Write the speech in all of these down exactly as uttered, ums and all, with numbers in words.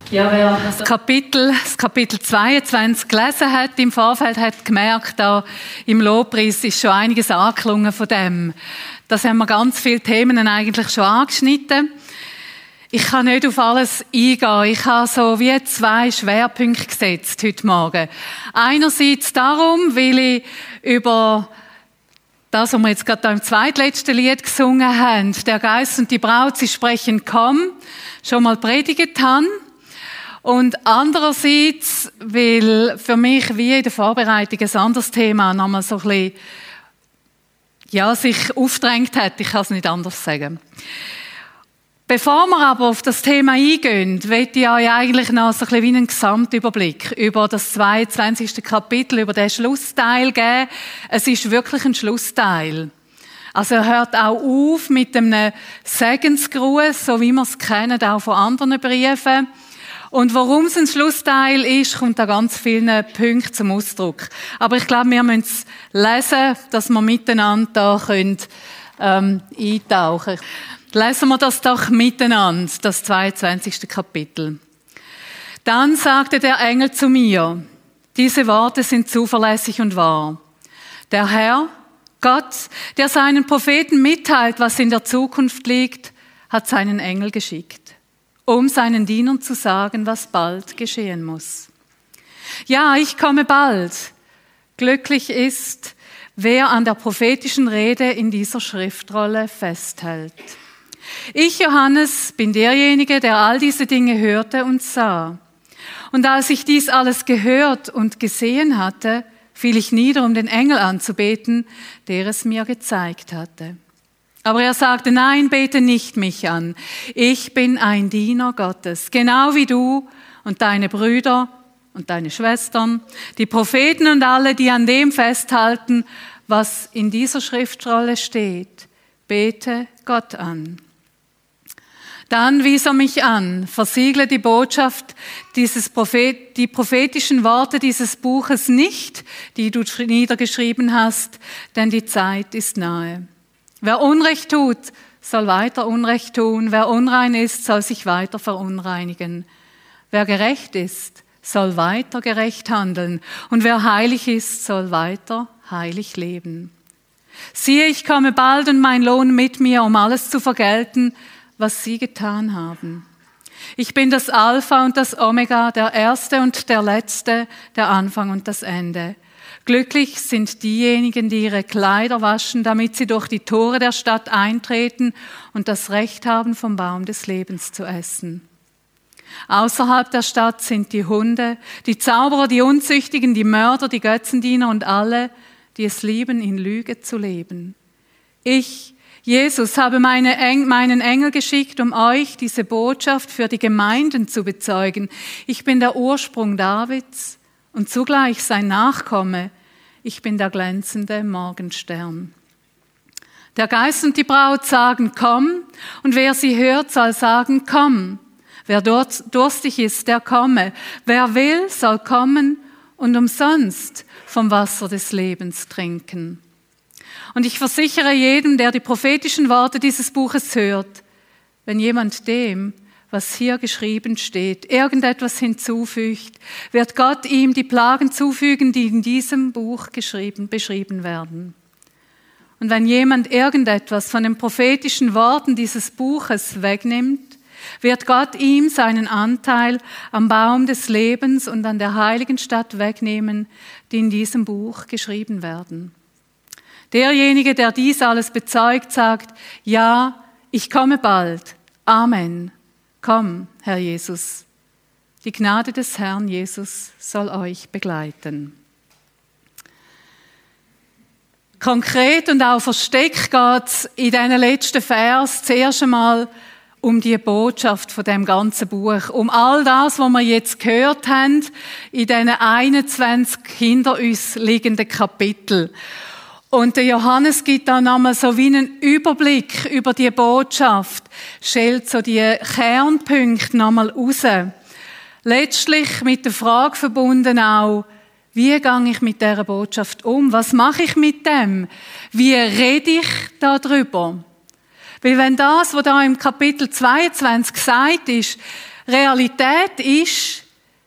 Ja, wer das Kapitel, das Kapitel zweiundzwanzig gelesen hat im Vorfeld, hat gemerkt, da im Lobpreis ist schon einiges angeklungen von dem. Das haben wir ganz viele Themen eigentlich schon angeschnitten. Ich kann nicht auf alles eingehen. Ich habe so wie zwei Schwerpunkte gesetzt heute Morgen. Einerseits darum, weil ich über das, was wir jetzt gerade im zweitletzten Lied gesungen haben, der Geist und die Braut, sie sprechen, komm, schon mal predigt haben. Und andererseits, weil für mich wie in der Vorbereitung ein anderes Thema nochmal so ein bisschen, ja, sich aufgedrängt hat. Ich kann es nicht anders sagen. Bevor wir aber auf das Thema eingehen, möchte ich euch eigentlich noch so ein bisschen wie einen Gesamtüberblick über das zweiundzwanzigste Kapitel, über den Schlussteil geben. Es ist wirklich ein Schlussteil. Also er hört auch auf mit einem Segensgruß, so wie wir es kennen, auch von anderen Briefen. Und warum es ein Schlussteil ist, kommt da ganz vielen Punkten zum Ausdruck. Aber ich glaube, wir müssen es lesen, dass wir miteinander da können, ähm, eintauchen können. Lesen wir das doch miteinander, das zweiundzwanzigste Kapitel. Dann sagte der Engel zu mir, diese Worte sind zuverlässig und wahr. Der Herr, Gott, der seinen Propheten mitteilt, was in der Zukunft liegt, hat seinen Engel geschickt, um seinen Dienern zu sagen, was bald geschehen muss. Ja, ich komme bald. Glücklich ist, wer an der prophetischen Rede in dieser Schriftrolle festhält. Ich, Johannes, bin derjenige, der all diese Dinge hörte und sah. Und als ich dies alles gehört und gesehen hatte, fiel ich nieder, um den Engel anzubeten, der es mir gezeigt hatte. Aber er sagte, nein, bete nicht mich an. Ich bin ein Diener Gottes, genau wie du und deine Brüder und deine Schwestern, die Propheten und alle, die an dem festhalten, was in dieser Schriftrolle steht. Bete Gott an. Dann wies er mich an, versiegle die Botschaft, dieses Prophet, die prophetischen Worte dieses Buches nicht, die du niedergeschrieben hast, denn die Zeit ist nahe. Wer Unrecht tut, soll weiter Unrecht tun. Wer unrein ist, soll sich weiter verunreinigen. Wer gerecht ist, soll weiter gerecht handeln. Und wer heilig ist, soll weiter heilig leben. Siehe, ich komme bald und mein Lohn mit mir, um alles zu vergelten, was sie getan haben. Ich bin das Alpha und das Omega, der Erste und der Letzte, der Anfang und das Ende. Glücklich sind diejenigen, die ihre Kleider waschen, damit sie durch die Tore der Stadt eintreten und das Recht haben, vom Baum des Lebens zu essen. Außerhalb der Stadt sind die Hunde, die Zauberer, die Unzüchtigen, die Mörder, die Götzendiener und alle, die es lieben, in Lüge zu leben. Ich, Jesus, habe meine Eng- meinen Engel geschickt, um euch diese Botschaft für die Gemeinden zu bezeugen. Ich bin der Ursprung Davids und zugleich sein Nachkomme. Ich bin der glänzende Morgenstern. Der Geist und die Braut sagen, komm, und wer sie hört, soll sagen, komm. Wer dort durstig ist, der komme. Wer will, soll kommen und umsonst vom Wasser des Lebens trinken. Und ich versichere jedem, der die prophetischen Worte dieses Buches hört, wenn jemand dem, was hier geschrieben steht, irgendetwas hinzufügt, wird Gott ihm die Plagen zufügen, die in diesem Buch geschrieben, beschrieben werden. Und wenn jemand irgendetwas von den prophetischen Worten dieses Buches wegnimmt, wird Gott ihm seinen Anteil am Baum des Lebens und an der heiligen Stadt wegnehmen, die in diesem Buch geschrieben werden. Derjenige, der dies alles bezeugt, sagt, ja, ich komme bald. Amen. Komm, Herr Jesus. Die Gnade des Herrn Jesus soll euch begleiten. Konkret und auch versteckt geht es in diesen letzten Vers zuerst einmal um die Botschaft von dem ganzen Buch, um all das, was wir jetzt gehört haben, in diesen einundzwanzig hinter uns liegenden Kapiteln. Und der Johannes gibt dann nochmal so wie einen Überblick über die Botschaft, stellt so die Kernpunkte nochmal raus. Letztlich mit der Frage verbunden auch, wie gehe ich mit dieser Botschaft um? Was mache ich mit dem? Wie rede ich darüber? Weil wenn das, was da im Kapitel zweiundzwanzig gesagt ist, Realität ist,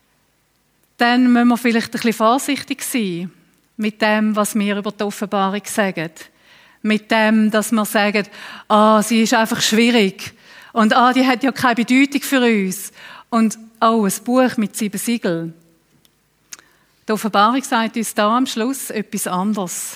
dann müssen wir vielleicht ein bisschen vorsichtig sein mit dem, was wir über die Offenbarung sagen. Mit dem, dass wir sagen, ah, sie ist einfach schwierig und ah, die hat ja keine Bedeutung für uns. Und oh, ein Buch mit sieben Siegeln. Die Offenbarung sagt uns da am Schluss etwas anderes.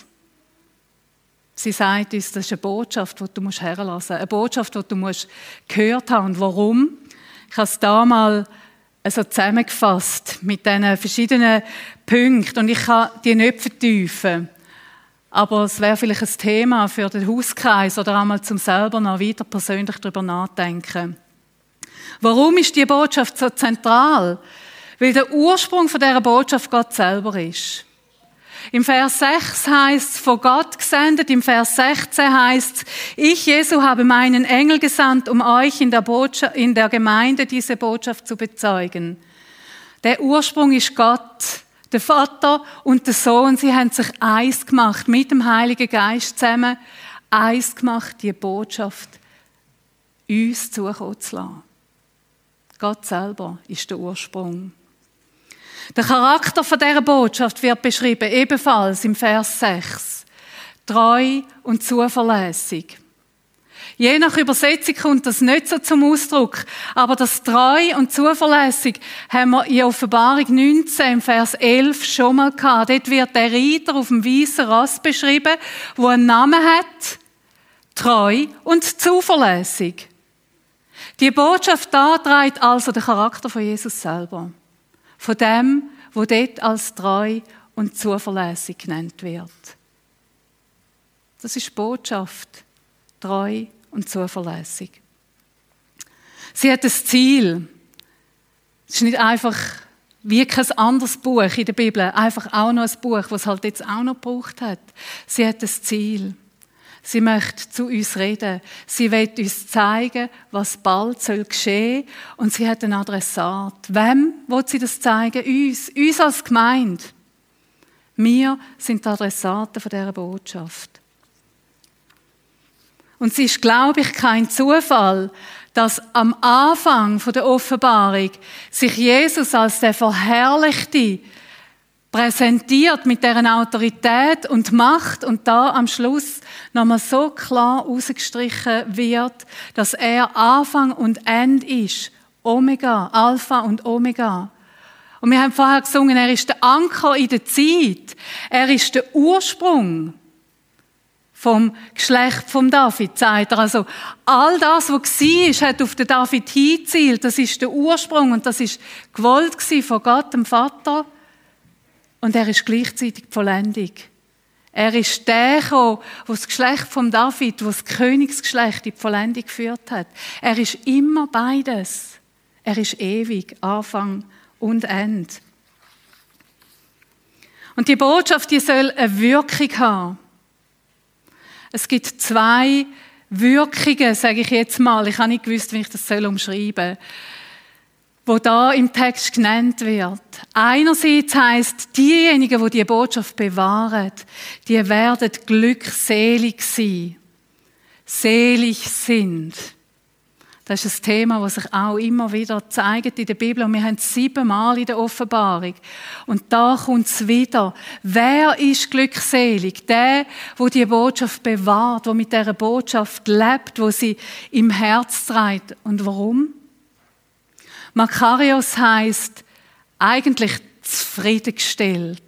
Sie sagt uns, das ist eine Botschaft, die du herlassen musst. Eine Botschaft, die du gehört haben. Und warum? Ich habe es da mal so zusammengefasst mit diesen verschiedenen Punkten. Und ich kann die nicht vertiefen. Aber es wäre vielleicht ein Thema für den Hauskreis oder einmal zum selber noch weiter persönlich darüber nachdenken. Warum ist diese Botschaft so zentral? Weil der Ursprung von dieser Botschaft Gott selber ist. Im Vers sechs heißt es, von Gott gesendet. Im Vers sechzehn heißt es, ich, Jesu, habe meinen Engel gesandt, um euch in der, Botschaft, in der Gemeinde diese Botschaft zu bezeugen. Der Ursprung ist Gott, der Vater und der Sohn. Sie haben sich eins gemacht, mit dem Heiligen Geist zusammen, eins gemacht, die Botschaft uns zukommen zu lassen. Gott selber ist der Ursprung. Der Charakter von dieser Botschaft wird beschrieben, ebenfalls im Vers sechs. Treu und zuverlässig. Je nach Übersetzung kommt das nicht so zum Ausdruck, aber das treu und zuverlässig haben wir in Offenbarung neunzehn, im Vers elf schon mal gehabt. Dort wird der Reiter auf dem weißen Ross beschrieben, der einen Namen hat, treu und zuverlässig. Die Botschaft da trägt also den Charakter von Jesus selber. Von dem, wo dort als treu und zuverlässig genannt wird. Das ist die Botschaft, treu und zuverlässig. Sie hat ein Ziel. Es ist nicht einfach wie kein anderes Buch in der Bibel, einfach auch noch ein Buch, das es halt jetzt auch noch gebraucht hat. Sie hat ein Ziel. Sie möchte zu uns reden. Sie will uns zeigen, was bald soll geschehen. Und sie hat einen Adressat. Wem will sie das zeigen? Uns. Uns als Gemeinde. Wir sind die Adressaten von dieser Botschaft. Und es ist, glaube ich, kein Zufall, dass am Anfang der Offenbarung sich Jesus als der Verherrlichte präsentiert mit deren Autorität und Macht und da am Schluss nochmal so klar herausgestrichen wird, dass er Anfang und Ende ist. Omega, Alpha und Omega. Und wir haben vorher gesungen, er ist der Anker in der Zeit. Er ist der Ursprung vom Geschlecht von David, sagt er. Also all das, was war, hat auf den David hingezielt. Das ist der Ursprung und das ist gewollt von Gott, dem Vater. Und er ist gleichzeitig die Vollendung. Er ist der, der das Geschlecht von David, das Königsgeschlecht in die Vollendung geführt hat. Er ist immer beides. Er ist ewig, Anfang und Ende. Und die Botschaft, die soll eine Wirkung haben. Es gibt zwei Wirkungen, sage ich jetzt mal. Ich habe nicht gewusst, wie ich das umschreiben soll. Wo da im Text genannt wird. Einerseits heisst, diejenigen, die die Botschaft bewahren, die werden glückselig sein. Selig sind. Das ist ein Thema, das sich auch immer wieder zeigt in der Bibel. Und wir haben es siebenmal in der Offenbarung. Und da kommt es wieder. Wer ist glückselig? Der, der die Botschaft bewahrt, der mit dieser Botschaft lebt, der sie im Herz trägt. Und warum? Makarios heisst eigentlich zufriedengestellt.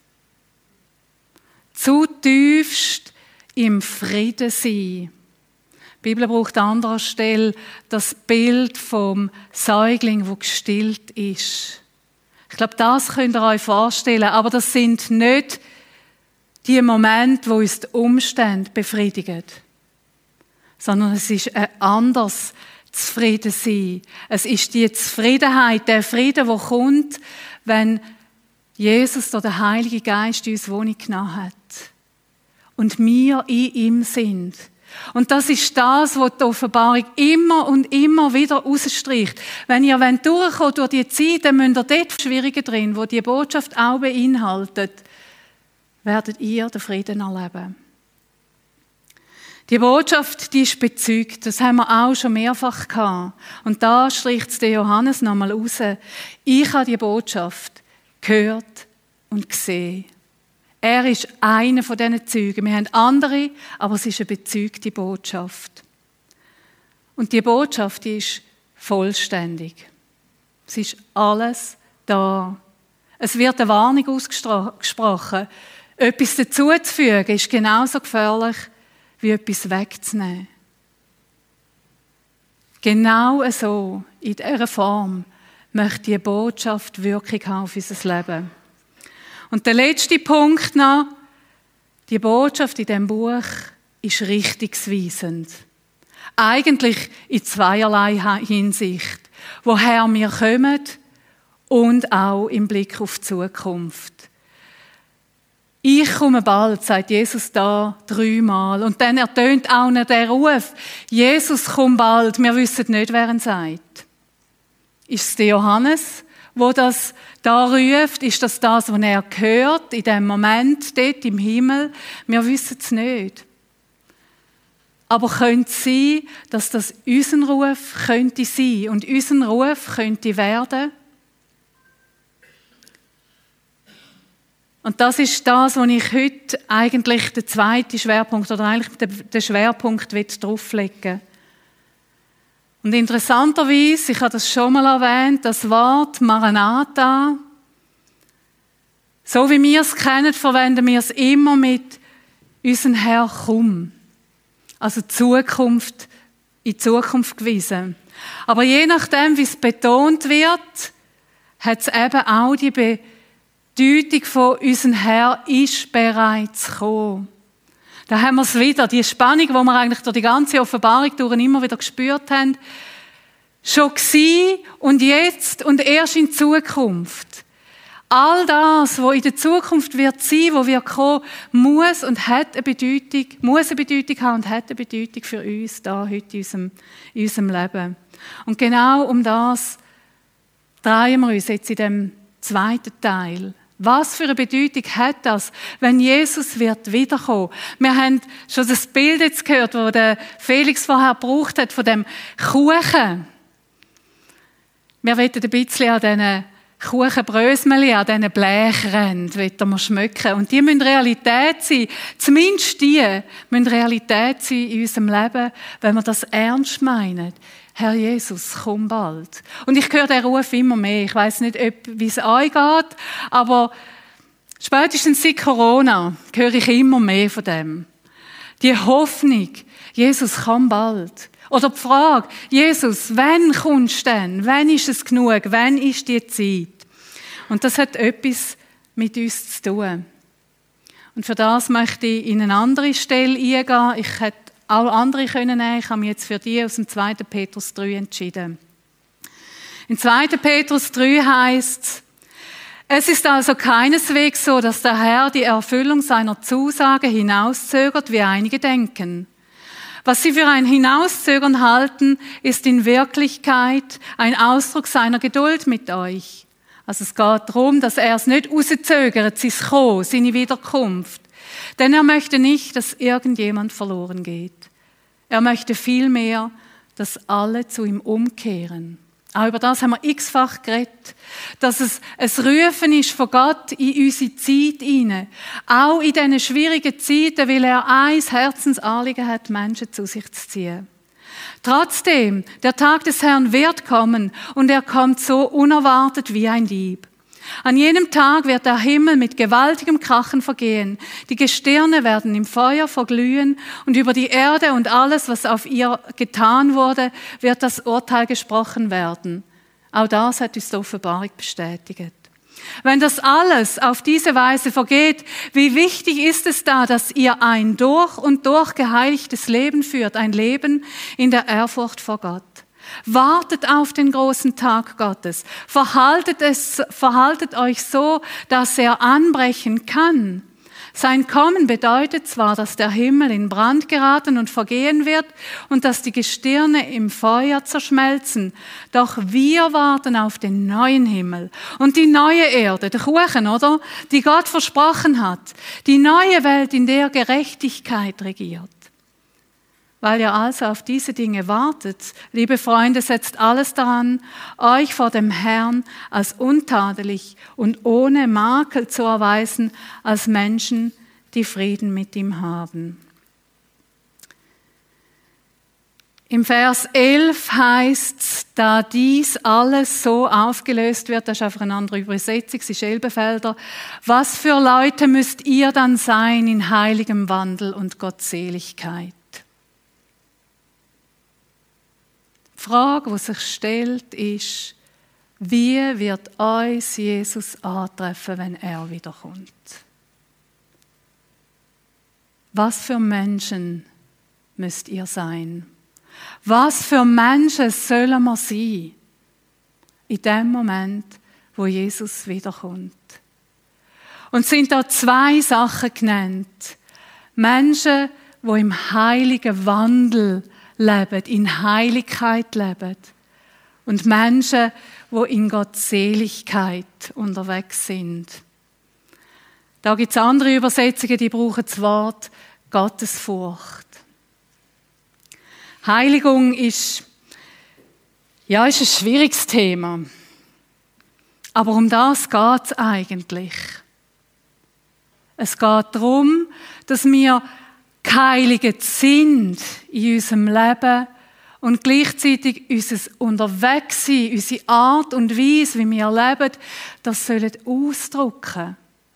Zutiefst im Frieden sein. Die Bibel braucht an anderer Stelle das Bild vom Säugling, der gestillt ist. Ich glaube, das könnt ihr euch vorstellen, aber das sind nicht die Momente, wo uns die Umstände befriedigen, sondern es ist ein anderes zufrieden sein. Es ist die Zufriedenheit, der Frieden, der kommt, wenn Jesus oder der Heilige Geist uns Wohnung genommen hat und wir in ihm sind. Und das ist das, was die Offenbarung immer und immer wieder rausstreicht. Wenn ihr durchkommt durch die Zeit, dann müsst ihr dort Schwierige drin, wo die Botschaft auch beinhaltet, werdet ihr den Frieden erleben. Die Botschaft, die ist bezeugt. Das haben wir auch schon mehrfach gehabt. Und da stricht es der Johannes nochmal raus. Ich habe die Botschaft gehört und gesehen. Er ist einer von diesen Zeugen. Wir haben andere, aber es ist eine bezeugte Botschaft. Und die Botschaft die ist vollständig. Es ist alles da. Es wird eine Warnung ausgesprochen. Etwas dazuzufügen ist genauso gefährlich, wie etwas wegzunehmen. Genau so, in dieser Form, möchte die Botschaft Wirkung haben auf unser Leben. Und der letzte Punkt noch, die Botschaft in diesem Buch ist richtungsweisend. Eigentlich in zweierlei Hinsicht. Woher wir kommen und auch im Blick auf die Zukunft. Ich komme bald, sagt Jesus da dreimal. Und dann ertönt auch noch der Ruf, Jesus, komm bald. Wir wissen nicht, wer ihn sagt. Ist es der Johannes, wo das da ruft? Ist das das, was er hört, in dem Moment dort im Himmel? Wir wissen es nicht. Aber könnte es sein, dass das unser Ruf könnte sein und unser Ruf könnte werden? Und das ist das, wo ich heute eigentlich den zweiten Schwerpunkt oder eigentlich den Schwerpunkt drauflegen will. Und interessanterweise, ich habe das schon mal erwähnt, das Wort Maranatha, so wie wir es kennen, verwenden wir es immer mit «Unseren Herr, komm». Also Zukunft, in Zukunft gewiesen. Aber je nachdem, wie es betont wird, hat es eben auch die Bedeutung von «Unser Herr ist bereits gekommen». Da haben wir es wieder, die Spannung, die wir eigentlich durch die ganze Offenbarung durch immer wieder gespürt haben. Schon gewesen und jetzt und erst in Zukunft. All das, was in der Zukunft wird sein, wo wir kommen, muss und hat eine Bedeutung, muss eine Bedeutung haben und hat eine Bedeutung für uns da heute in unserem, in unserem Leben. Und genau um das drehen wir uns jetzt in dem zweiten Teil. Was für eine Bedeutung hat das, wenn Jesus wird wiederkommen? Wir haben schon das Bild jetzt gehört, das der Felix vorher gebraucht hat, von dem Kuchen. Wir wollen ein bisschen an diesen Kuchenbrösmeli, an diesen Blechränden wollen wir schmecken. Und die müssen Realität sein. Zumindest die müssen Realität sein in unserem Leben, wenn wir das ernst meinen. Herr Jesus, komm bald. Und ich höre den Ruf immer mehr. Ich weiss nicht, ob, wie es euch geht, aber spätestens seit Corona höre ich immer mehr von dem. Die Hoffnung, Jesus, komm bald. Oder die Frage, Jesus, wann kommst du denn? Wann ist es genug? Wann ist die Zeit? Und das hat etwas mit uns zu tun. Und für das möchte ich in eine andere Stelle eingehen. Ich hätte auch andere können nehmen. Ich habe mich jetzt für die aus dem zweiten Petrus drei entschieden. In zweiten Petrus drei heißt es, es ist also keineswegs so, dass der Herr die Erfüllung seiner Zusage hinauszögert, wie einige denken. Was sie für ein Hinauszögern halten, ist in Wirklichkeit ein Ausdruck seiner Geduld mit euch. Also es geht darum, dass er es nicht rauszögert, sein Kommen, seine Wiederkunft. Denn er möchte nicht, dass irgendjemand verloren geht. Er möchte vielmehr, dass alle zu ihm umkehren. Auch über das haben wir x-fach geredet. Dass es ein Rufen ist von Gott in unsere Zeit hinein. Auch in diesen schwierigen Zeiten, weil er ein Herzensanliegen hat, Menschen zu sich zu ziehen. Trotzdem, der Tag des Herrn wird kommen und er kommt so unerwartet wie ein Dieb. An jenem Tag wird der Himmel mit gewaltigem Krachen vergehen. Die Gestirne werden im Feuer verglühen und über die Erde und alles, was auf ihr getan wurde, wird das Urteil gesprochen werden. Auch das hat uns die Offenbarung bestätigt. Wenn das alles auf diese Weise vergeht, wie wichtig ist es da, dass ihr ein durch und durch geheiligtes Leben führt, ein Leben in der Ehrfurcht vor Gott. Wartet auf den großen Tag Gottes. Verhaltet, es, verhaltet euch so, dass er anbrechen kann. Sein Kommen bedeutet zwar, dass der Himmel in Brand geraten und vergehen wird und dass die Gestirne im Feuer zerschmelzen. Doch wir warten auf den neuen Himmel und die neue Erde, der Kuchen, oder? Die Gott versprochen hat. Die neue Welt, in der Gerechtigkeit regiert. Weil ihr also auf diese Dinge wartet, liebe Freunde, setzt alles daran, euch vor dem Herrn als untadelig und ohne Makel zu erweisen, als Menschen, die Frieden mit ihm haben. Im Vers elf heißt es, da dies alles so aufgelöst wird, das ist einfach eine andere Übersetzung, es ist Elbefelder, was für Leute müsst ihr dann sein in heiligem Wandel und Gottseligkeit? Die Frage, die sich stellt, ist, wie wird uns Jesus antreffen, wenn er wiederkommt? Was für Menschen müsst ihr sein? Was für Menschen sollen wir sein in dem Moment, wo Jesus wiederkommt? Und es sind da zwei Sachen genannt. Menschen, die im heiligen Wandel leben, in Heiligkeit leben. Und Menschen, die in Gottseligkeit unterwegs sind. Da gibt es andere Übersetzungen, die brauchen das Wort Gottesfurcht. Heiligung ist, ja, ist ein schwieriges Thema. Aber um das geht es eigentlich. Es geht darum, dass wir geheiligt sind in unserem Leben und gleichzeitig unser Unterwegssein, unsere Art und Weise, wie wir leben, das sollen ausdrücken.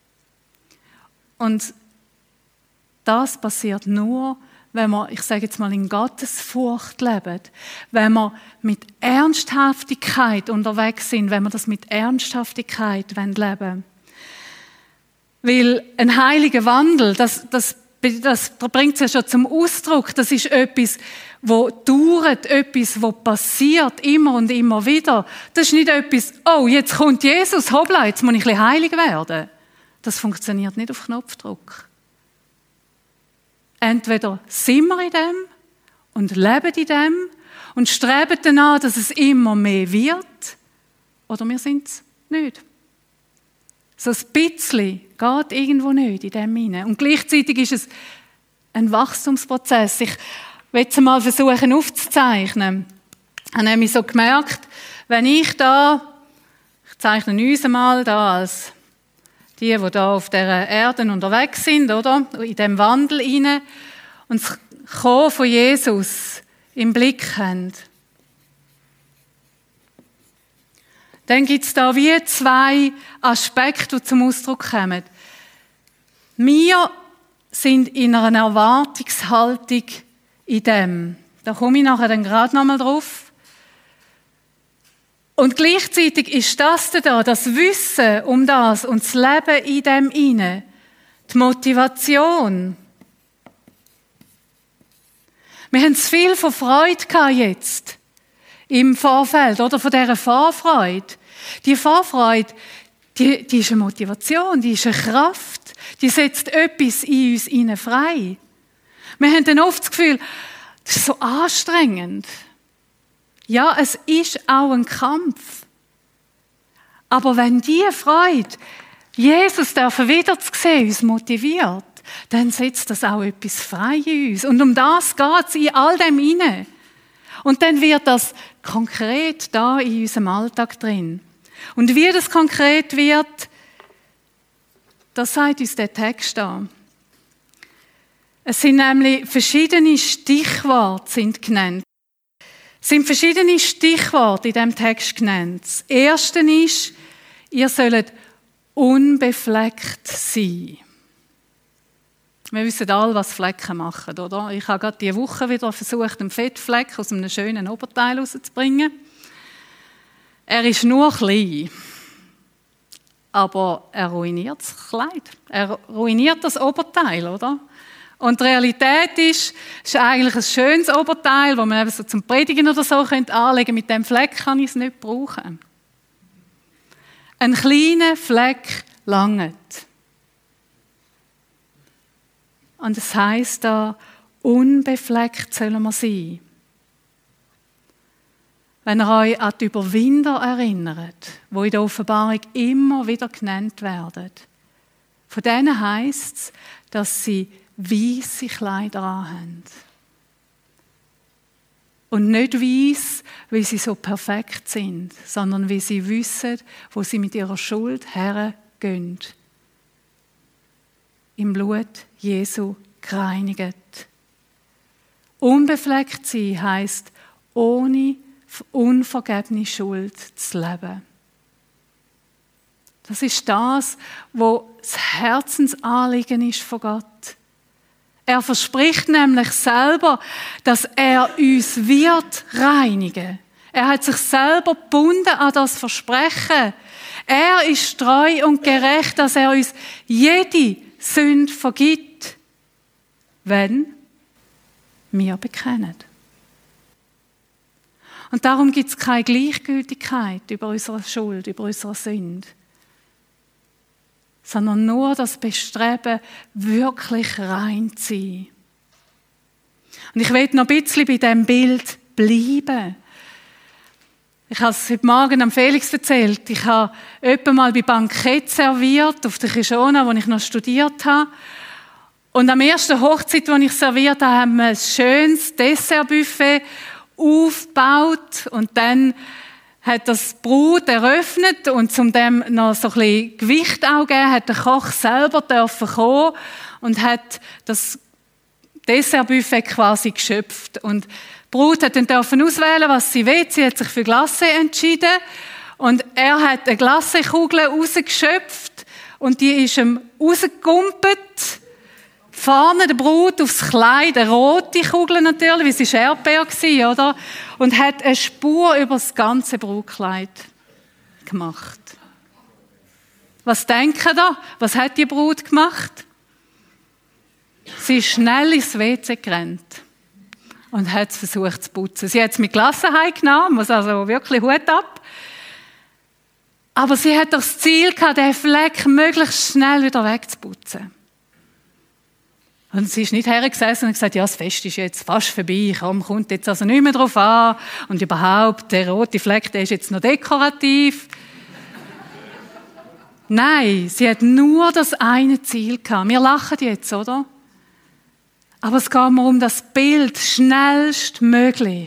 Und das passiert nur, wenn wir, ich sage jetzt mal, in Gottesfurcht leben, wenn wir mit Ernsthaftigkeit unterwegs sind, wenn wir das mit Ernsthaftigkeit leben wollen. Weil ein heiliger Wandel, das, das, das bringt es ja schon zum Ausdruck, das ist etwas, wo dauert, etwas, wo passiert, immer und immer wieder. Das ist nicht etwas, oh, jetzt kommt Jesus, hoppla, jetzt muss ich ein bisschen heilig werden. Das funktioniert nicht auf Knopfdruck. Entweder sind wir in dem und leben in dem und streben danach, dass es immer mehr wird, oder wir sind es nicht. So ein bisschen geht irgendwo nicht in dem hinein. Und gleichzeitig ist es ein Wachstumsprozess. Ich will jetzt mal versuchen aufzuzeichnen. Ich habe nämlich so gemerkt, wenn ich da, ich zeichne uns mal da als die, die da auf dieser Erde unterwegs sind, oder? In dem Wandel hinein und das Kommen von Jesus im Blick haben. Dann gibt es da wie zwei Aspekte, die zum Ausdruck kommen. Wir sind in einer Erwartungshaltung in dem. Da komme ich nachher dann gerade nochmal drauf. Und gleichzeitig ist das da, das Wissen um das und das Leben in dem inne, die Motivation. Wir haben es viel von Freude gehabt jetzt im Vorfeld oder von dieser Vorfreude. Die Vorfreude, die, die ist eine Motivation, die ist eine Kraft, die setzt etwas in uns hinein frei. Wir haben dann oft das Gefühl, das ist so anstrengend. Ja, es ist auch ein Kampf. Aber wenn diese Freude, Jesus wieder zu sehen, uns motiviert, dann setzt das auch etwas frei in uns. Und um das geht es in all dem hinein. Und dann wird das konkret da in unserem Alltag drin. Und wie das konkret wird, das sagt uns der Text da. Es sind nämlich verschiedene Stichworte sind genannt. Es sind verschiedene Stichworte in diesem Text genannt. Das erste ist, ihr sollt unbefleckt sein. Wir wissen alle, was Flecken machen, oder? Ich habe gerade diese Woche wieder versucht, einen Fettfleck aus einem schönen Oberteil rauszubringen. Er ist nur klein, aber er ruiniert das Kleid. Er ruiniert das Oberteil, oder? Und die Realität ist, es ist eigentlich ein schönes Oberteil, das man eben so zum Predigen oder so anlegen könnte. Mit diesem Fleck kann ich es nicht brauchen. Ein kleiner Fleck langt. Und es heisst da, unbefleckt sollen wir sein. Wenn ihr euch an die Überwinder erinnert, die in der Offenbarung immer wieder genannt werden, von denen heisst es, dass sie weisse Kleider anhaben. Und nicht weiss, weil sie so perfekt sind, sondern weil sie wissen, wo sie mit ihrer Schuld hergehen. Im Blut Jesu gereinigt. Unbefleckt sein heisst, ohne unvergebene Schuld zu leben. Das ist das, was das Herzensanliegen ist von Gott. Er verspricht nämlich selber, dass er uns wird reinigen. Er hat sich selber gebunden an das Versprechen. Er ist treu und gerecht, dass er uns jede Sünde vergibt, wenn wir bekennen. Und darum gibt es keine Gleichgültigkeit über unsere Schuld, über unsere Sünde, sondern nur das Bestreben, wirklich rein zu sein. Und ich will noch ein bisschen bei diesem Bild bleiben. Ich habe es heute Morgen am Felix erzählt. Ich habe öppe mal bei Bankett serviert, auf der Kishona, wo ich noch studiert habe. Und am ersten Hochzeit, die ich serviert habe, haben wir ein schönes Dessertbuffet aufgebaut. Und dann hat das Brot eröffnet und zum dem noch so ein bisschen Gewicht auch gegeben, hat der Koch selber dürfen kommen und hat das Dessertbuffet quasi geschöpft. Und die Brut hat dann dürfen auswählen, was sie will. Sie hat sich für Glacé entschieden. Und er hat eine Glacékugel rausgeschöpft und die ist ihm rausgekumpelt. Vorne der Brut aufs Kleid, eine rote Kugel natürlich, wie es Erdbeer war, oder? Und hat eine Spur über das ganze Brutkleid gemacht. Was denken da? Was hat die Brut gemacht? Sie ist schnell ins W C gerannt und hat es versucht zu putzen. Sie hat es mit Gelassenheit genommen, muss also wirklich Hut ab. Aber sie hat doch das Ziel gehabt, den Fleck möglichst schnell wieder wegzuputzen. Und sie ist nicht hergesessen und gesagt, ja, das Fest ist jetzt fast vorbei, komm, kommt jetzt also nicht mehr drauf an. Und überhaupt, der rote Fleck, der ist jetzt noch dekorativ. Nein, sie hat nur das eine Ziel gehabt. Wir lachen jetzt, oder? Aber es geht mir um das Bild, schnellstmöglich.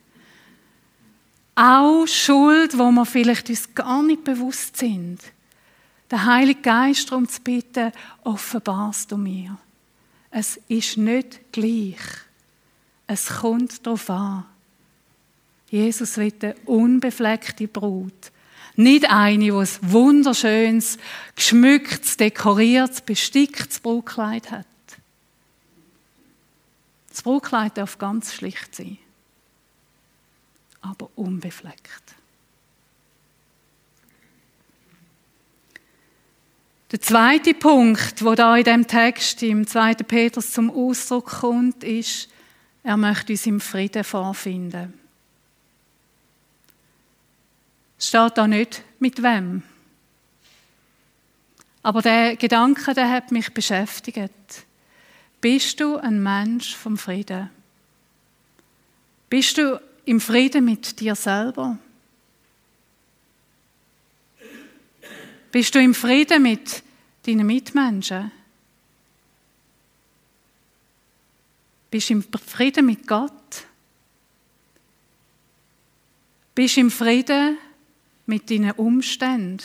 Auch Schuld, wo wir vielleicht uns gar nicht bewusst sind. Der Heilige Geist darum zu bitten, offenbarst du mir. Es ist nicht gleich. Es kommt darauf an. Jesus will eine unbefleckte Brut. Nicht eine, die ein wunderschönes, geschmücktes, dekoriertes, besticktes Brutkleid hat. Das Brutkleid darf ganz schlicht sein, aber unbefleckt. Der zweite Punkt, der da in diesem Text im zweiten Petrus zum Ausdruck kommt, ist, er möchte uns im Frieden vorfinden. Es steht da nicht, mit wem. Aber der Gedanke, der hat mich beschäftigt. Bist du ein Mensch vom Frieden? Bist du im Frieden mit dir selber? Bist du im Frieden mit deinen Mitmenschen? Bist du im Frieden mit Gott? Bist du im Frieden mit deinen Umständen?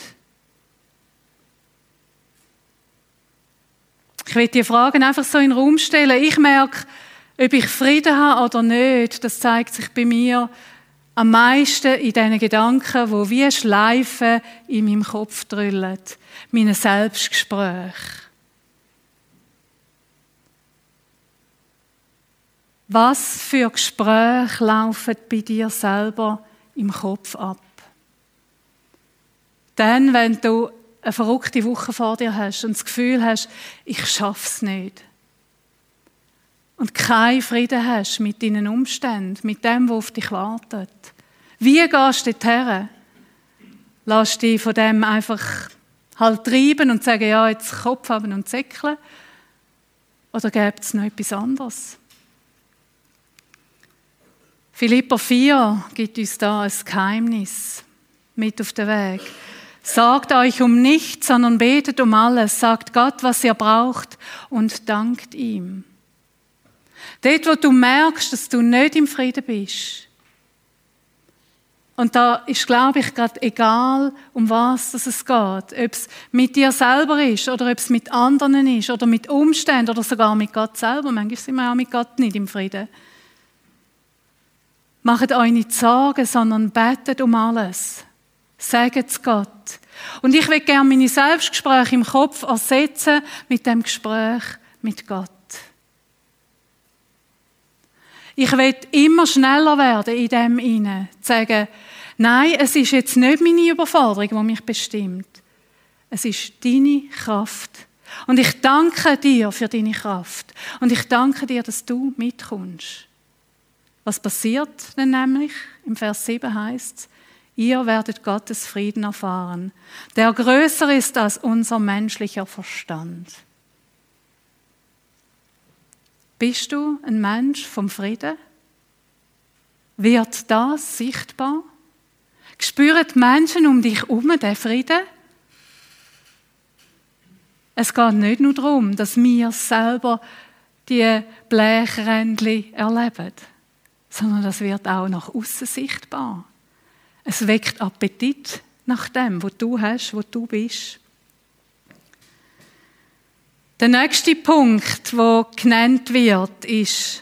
Ich will die Fragen einfach so in den Raum stellen. Ich merke, ob ich Frieden habe oder nicht, das zeigt sich bei mir am meisten in diesen Gedanken, die wie Schleifen in meinem Kopf drüllen. Meine Selbstgespräche. Was für Gespräche laufen bei dir selber im Kopf ab? Dann, wenn du eine verrückte Woche vor dir hast und das Gefühl hast, ich schaffe es nicht. Und keinen Frieden hast mit deinen Umständen, mit dem, was auf dich wartet. Wie gehst du dorthin? Lass dich von dem einfach halt treiben und sagen, ja, jetzt Kopf haben und säckeln? Oder gibt es noch etwas anderes? Philipper vier gibt uns da ein Geheimnis mit auf den Weg. Sagt euch um nichts, sondern betet um alles. Sagt Gott, was ihr braucht und dankt ihm. Dort, wo du merkst, dass du nicht im Frieden bist, Und da ist, glaube ich, gerade egal, um was es geht. Ob es mit dir selber ist oder ob es mit anderen ist oder mit Umständen oder sogar mit Gott selber. Manchmal sind wir auch mit Gott nicht im Frieden. Macht euch nicht Sorgen, sondern betet um alles. Sagt es Gott. Und ich will gerne meine Selbstgespräche im Kopf ersetzen mit dem Gespräch mit Gott. Ich will immer schneller werden in dem hinein. Zu sagen, nein, es ist jetzt nicht meine Überforderung, die mich bestimmt. Es ist deine Kraft. Und ich danke dir für deine Kraft. Und ich danke dir, dass du mitkommst. Was passiert denn nämlich? Im Vers sieben heißt es, ihr werdet Gottes Frieden erfahren, der größer ist als unser menschlicher Verstand. Bist du ein Mensch vom Frieden? Wird das sichtbar? Spüren die Menschen um dich herum den Frieden? Es geht nicht nur darum, dass wir selber die Blechrändchen erleben, sondern das wird auch nach außen sichtbar. Es weckt Appetit nach dem, was du hast, wo du bist. Der nächste Punkt, der genannt wird, ist,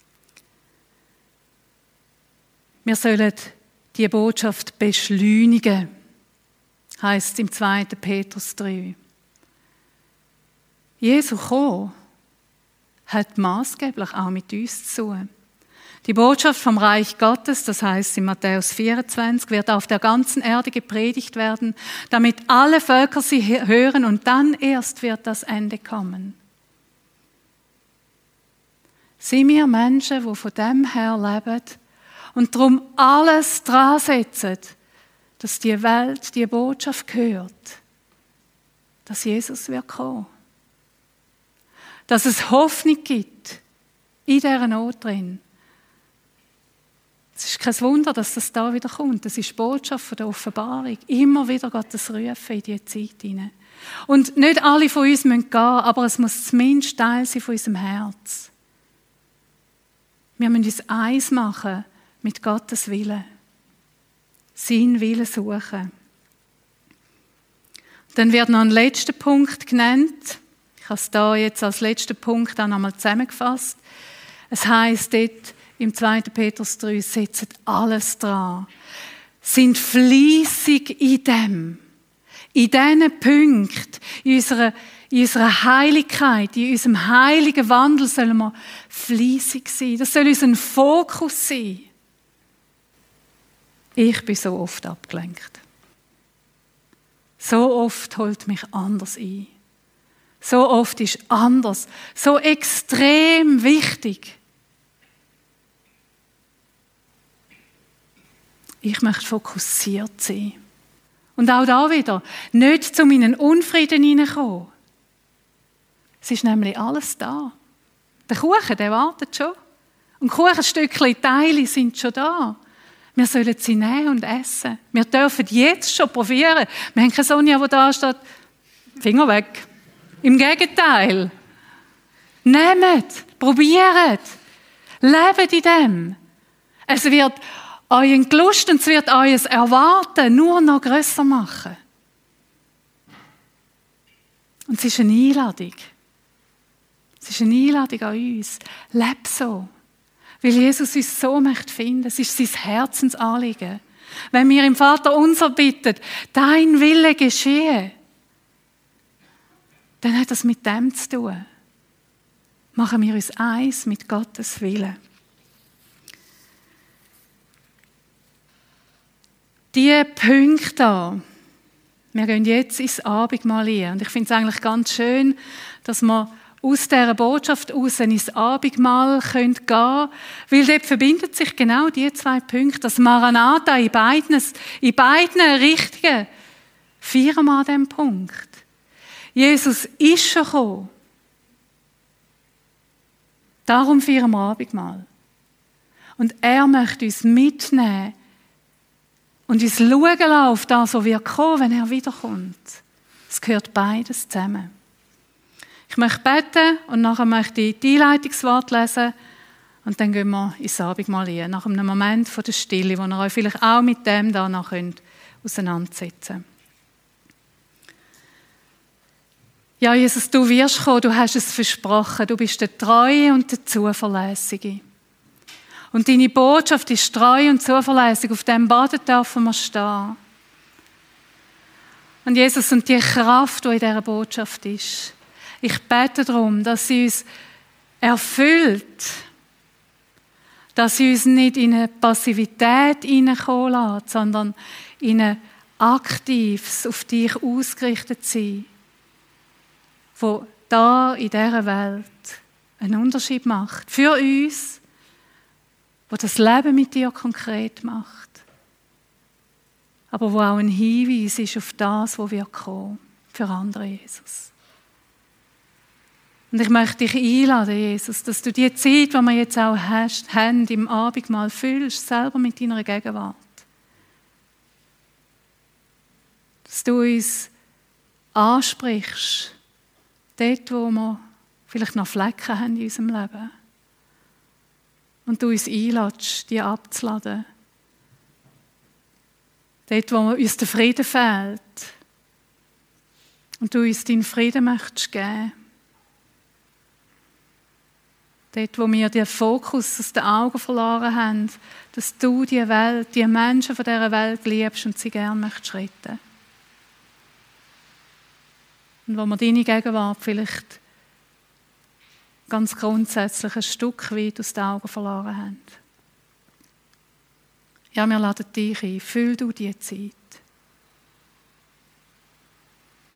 wir sollen die Botschaft beschleunigen, heisst es im zweiten Petrus drei. Jesu kommen hat maßgeblich auch mit uns zu tun. Die Botschaft vom Reich Gottes, das heißt in Matthäus vierundzwanzig, wird auf der ganzen Erde gepredigt werden, damit alle Völker sie hören und dann erst wird das Ende kommen. Sind wir Menschen, die von dem her leben und darum alles dran setzen, dass die Welt die Botschaft hört, dass Jesus wird kommen. Dass es Hoffnung gibt in dieser Not drin. Es ist kein Wunder, dass das da wieder kommt. Das ist die Botschaft von der Offenbarung. Immer wieder geht das Rufen in diese Zeit hinein. Und nicht alle von uns müssen gehen, aber es muss zumindest Teil sein von unserem Herz. Wir müssen uns eins machen mit Gottes Willen. Seinen Willen suchen. Dann wird noch ein letzter Punkt genannt. Ich habe es hier jetzt als letzten Punkt auch nochmal zusammengefasst. Es heisst dort, im zweiten Petrus drei, setzen alles dran. Sind fleissig in dem. In diesen Punkten, in unserer, in unserer Heiligkeit, in unserem heiligen Wandel sollen wir fleissig sein. Das soll unser Fokus sein. Ich bin so oft abgelenkt. So oft holt mich anders ein. So oft ist anders. So extrem wichtig. Ich möchte fokussiert sein. Und auch da wieder, nicht zu meinen Unfrieden hineinkommen. Es ist nämlich alles da. Der Kuchen, der wartet schon. Und Kuchenstückchen, Teile sind schon da. Wir sollen sie nehmen und essen. Wir dürfen jetzt schon probieren. Wir haben keine Sonja, die da steht, Finger weg. Im Gegenteil. Nehmt, probiert, lebt in dem. Es wird euren Gelust und es wird euer Erwarten nur noch grösser machen. Und es ist eine Einladung. Es ist eine Einladung an uns. Leb so. Weil Jesus uns so möchte finden. Es ist sein Herzensanliegen. Wenn wir im Vater unser bitten, dein Wille geschehe, dann hat das mit dem zu tun. Machen wir uns eins mit Gottes Willen. Die Punkte hier, wir gehen jetzt ins Abendmahl rein. Und ich finde es eigentlich ganz schön, dass wir aus dieser Botschaft raus ins Abendmahl gehen können, weil dort verbindet sich genau diese zwei Punkte. Das Maranatha in beiden, in beiden Richtungen feiern wir an diesem Punkt. Jesus ist schon gekommen. Darum feiern wir Abendmahl. Und er möchte uns mitnehmen und uns schauen lassen auf das, was wird kommen, wenn er wiederkommt. Es gehört beides zusammen. Ich möchte beten und nachher möchte ich die Einleitungsworte lesen Und dann gehen wir ins Abendmahl rein, nach einem Moment von der Stille, wo ihr euch vielleicht auch mit dem da noch könnt auseinandersetzen könnt. Ja, Jesus, du wirst kommen, du hast es versprochen, du bist der Treue und der Zuverlässige. Und deine Botschaft ist treu und zuverlässig, auf dem Boden dürfen wir stehen. Und Jesus, und die Kraft, die in dieser Botschaft ist, ich bete darum, dass sie uns erfüllt, dass sie uns nicht in eine Passivität hineinkommen lässt, sondern in ein aktives, auf dich ausgerichtet sein, wo da in dieser Welt einen Unterschied macht. Für uns, wo das Leben mit dir konkret macht. Aber wo auch ein Hinweis ist auf das, wo wir kommen, für andere, Jesus. Und ich möchte dich einladen, Jesus, dass du die Zeit, die wir jetzt auch hast, haben, im Abendmahl füllst, selber mit deiner Gegenwart. Dass du uns ansprichst, dort, wo wir vielleicht noch Flecken haben in unserem Leben. Und du uns einlädst, die abzuladen. Dort, wo uns der Frieden fehlt. Und du uns deinen Frieden möchtest geben. Dort, wo wir den Fokus aus den Augen verloren haben, dass du die Welt, die Menschen von dieser Welt liebst und sie gerne möchtest retten. Und wo wir deine Gegenwart vielleicht ganz grundsätzlich ein Stück weit aus den Augen verloren haben. Ja, wir laden dich ein. Füll du die Zeit.